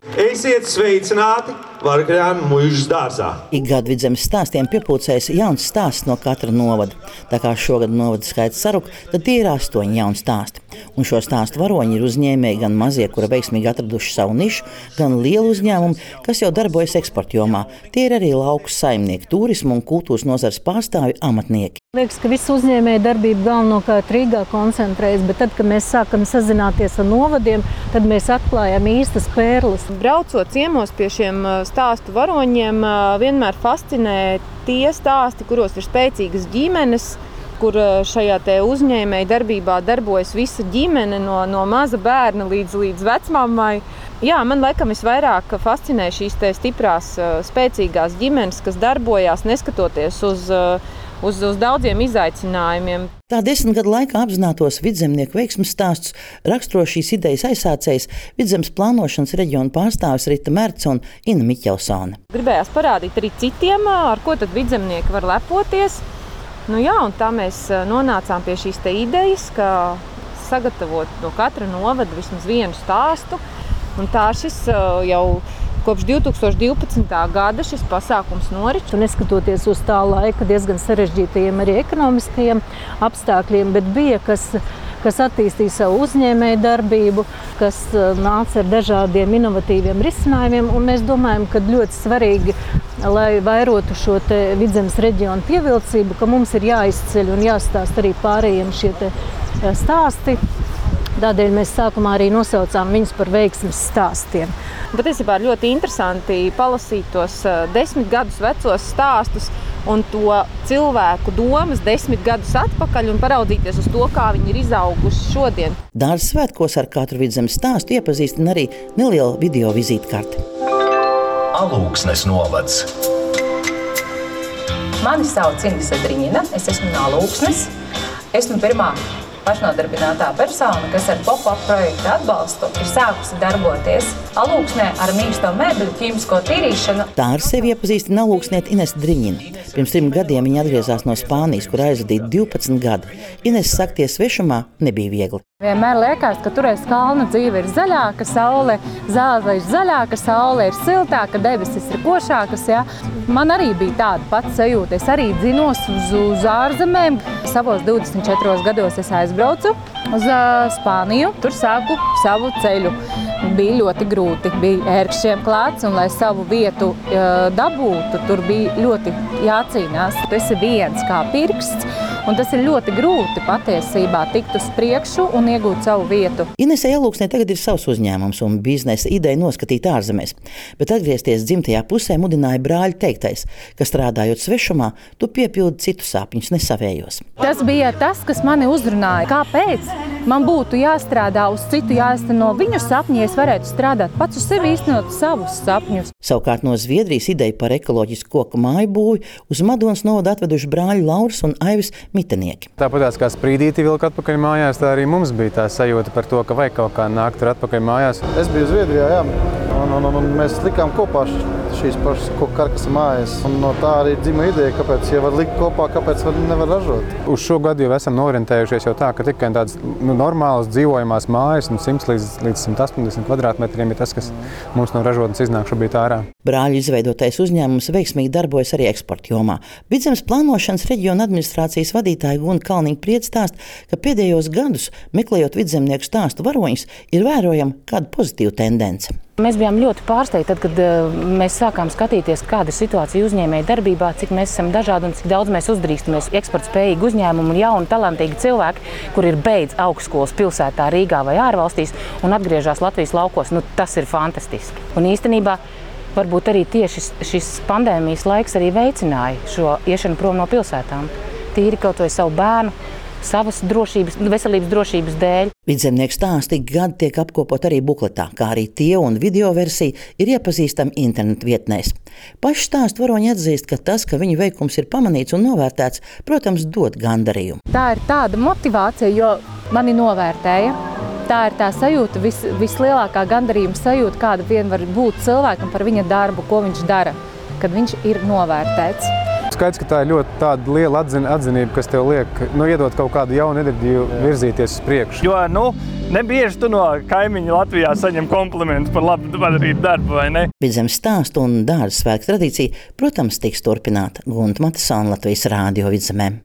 Esiet sveicināti Vargaļānu muižas dārzā. Ik gadu Vidzemes stāstiem piepūcējas jauns stāsts no katra novada. Tā kā šogad novada skaits saruk, tad tie ir 8 jauni stāsti. Un šo stāstu varoņi ir uzņēmēji gan mazie, kura veiksmīgi atraduši savu nišu, gan lielu uzņēmumu, kas jau darbojas eksporta jomā. Tie ir arī lauku saimnieki, turismu un kultūras nozares pārstāvji, amatnieki. Liekas, ka visu uzņēmēju darbību galvenokārt Rīgā koncentrējas, bet tad, kad mēs sākam sazināties ar novadiem, tad mēs atklājam īstas pērles. Braucot ciemos pie šiem stāstu varoņiem, vienmēr fascinē tie stāsti, kuros ir spēcīgas ģimenes, kur šajā uzņēmēju darbībā darbojas visa ģimene, no maza bērna līdz vecmammai. Jā, man laikam visvairāk fascinē šīs stiprās, spēcīgās ģimenes, kas darbojās neskatoties uz daudziem izaicinājumiem. Tā 10 gadu laikā apzinātos vidzemnieku veiksmes stāstus raksturo šīs idejas aizsācējs Vidzemes plānošanas reģiona pārstāvis Rita Merce un Ina Miķelsone. Gribējās parādīt arī citiem, ar ko tad vidzemnieki var lepoties. Un tā mēs nonācām pie šīs idejas, ka sagatavot no katra novada vismaz vienu stāstu. Un tā šis jau kopš 2012. gada šis pasākums norit. Neskatoties uz tā laika diezgan sarežģītajiem arī ekonomiskajiem apstākļiem, bet bija, kas attīstīja savu uzņēmēju darbību, kas nāca ar dažādiem inovatīviem risinājumiem. Un mēs domājam, ka ļoti svarīgi, lai vairotu šo Vidzemes reģionu pievilcību, ka mums ir jāizceļ un jāstāst arī pārējiem šie stāsti. Tādēļ mēs sākumā arī nosaucām viņus par veiksmes stāstiem. Patiesībā ir ļoti interesanti palasīt tos 10 gadus vecos stāstus un to cilvēku domas 10 gadus atpakaļ un paraudzīties uz to, kā viņi ir izauguši šodien. Dārza svētkos ar katru Vidzemes stāstu iepazīstina arī neliela video vizītkarte. Alūksnes novads. Mani sauc Indise Driņina, es esmu no Alūksnes. Esmu pirmā pašnodarbinātā persona, kas ar pop-up projektu atbalstu ir sākusi darboties Alūksnē ar mīksto mēbeļu ķīmisko tīrīšanu. Tā ar sevi iepazīstina alūksniete Inese Driņina. Pirms 3 gadiem viņa atgriezās no Spānijas, kur aizvadīja 12 gadi. Inese sakties svešumā nebija viegli. Vienmēr liekas, ka tur aiz kalna dzīve ir zaļāka, saule zāle ir zaļāka, saule ir siltāka, debesis ir košākas. Ja? Man arī bija tāda pati sajūta. Es arī dzinos uz ārzemēm. Savos 24 gados es aizbraucu uz Spāniju. Tur sāku savu ceļu. Bija ļoti grūti, bija ērkšķiem klāts, un lai savu vietu dabūtu, tur bija ļoti jācīnās. Tu esi viens kā pirksts, un tas ir ļoti grūti patiesībā tikt uz priekšu un iegūt savu vietu. Inesei Alūksnē tagad ir savs uzņēmums un biznesa ideja noskatīt ārzemēs, bet atgriezties dzimtajā pusē mudināja brāļa teiktais, ka strādājot svešumā, tu piepildi citu sapņus, ne savējos. Tas bija tas, kas mani uzrunāja. Kāpēc man būtu jāstrādā uz citu, jāizteno viņu sapņi, es varētu strādāt pats uz sevi, īstenot savus sapņus. Savukārt no Zviedrijas ideja par ekoloģisku koku māju būvi uz Madonas novadu atveduši brāļi Lauris un Aivis Mitenieki. Tāpatās kā sprīdīti vilka atpakaļ mājās, tā arī mums bija tā sajūta par to, ka vajag kaut kā nākt tur atpakaļ mājās. Es biju Zviedrijā, jā, un mēs likām kopā šīs pašas koku karkasa mājas. Un no tā arī dzima ideja, kāpēc, ja var likt kopā, kāpēc nevar ražot. Uz šo gadu jau esam orientējušies jau tā, ka tikai tādas normālas dzīvojamās mājas, 100 līdz 180 kvadrātmetriem ir tas, kas mums no ražotnes iznāk šobrīd ārā. Brāļu izveidotais uzņēmums veiksmīgi darbojas arī eksporta jomā. Vidzemes plānošanas reģiona administrācijas vadītāja Guna Kalniņa Priede stāsta, ka pēdējos gadus, meklējot vidzemnieku stāstu varoņus, ir vērojama kāda pozitīva tendence. Mēs bijām ļoti pārsteigti, kad mēs sākām skatīties, kāda ir situācija uzņēmēju darbībā, cik mēs esam dažādi un cik daudz mēs uzdrīkstamies eksportspējīgi uzņēmumi un jauni, talantīgi cilvēki, kuri ir beidz augstskolas pilsētā, Rīgā vai ārvalstīs un atgriežas Latvijas laukos. Tas ir fantastiski. Un īstenībā varbūt arī tieši šis pandēmijas laiks arī veicināja šo iešanu prom no pilsētām. Tīri kaut vai savu bērnu, savas drošības, veselības drošības dēļ. Vidzemnieku stāsti gadu tiek apkopot arī bukletā, kā arī tie un video versija ir iepazīstami internetu vietnēs. Paši stāstu varoņi atzīst, ka tas, ka viņu veikums ir pamanīts un novērtēts, protams, dod gandarījumu. Tā ir tāda motivācija, jo mani novērtēja. Tā ir tā sajūta, vislielākā gandarījuma sajūta, kāda vien var būt cilvēkam par viņa darbu, ko viņš dara, kad viņš ir novērtēts. skaidrs, ka tā ir ļoti tāda liela atzinība, kas tev liek iedot kaut kādu jaunu enerģiju virzīties uz priekšu. Jo, nebieži tu no kaimiņa Latvijā saņem komplimentus par labi padarītu darbu, vai ne? Vidzemes stāstu un dārza svētku tradīcija, protams, tiks turpināta. Gunta Matisona, Latvijas Rādio Vidzemē.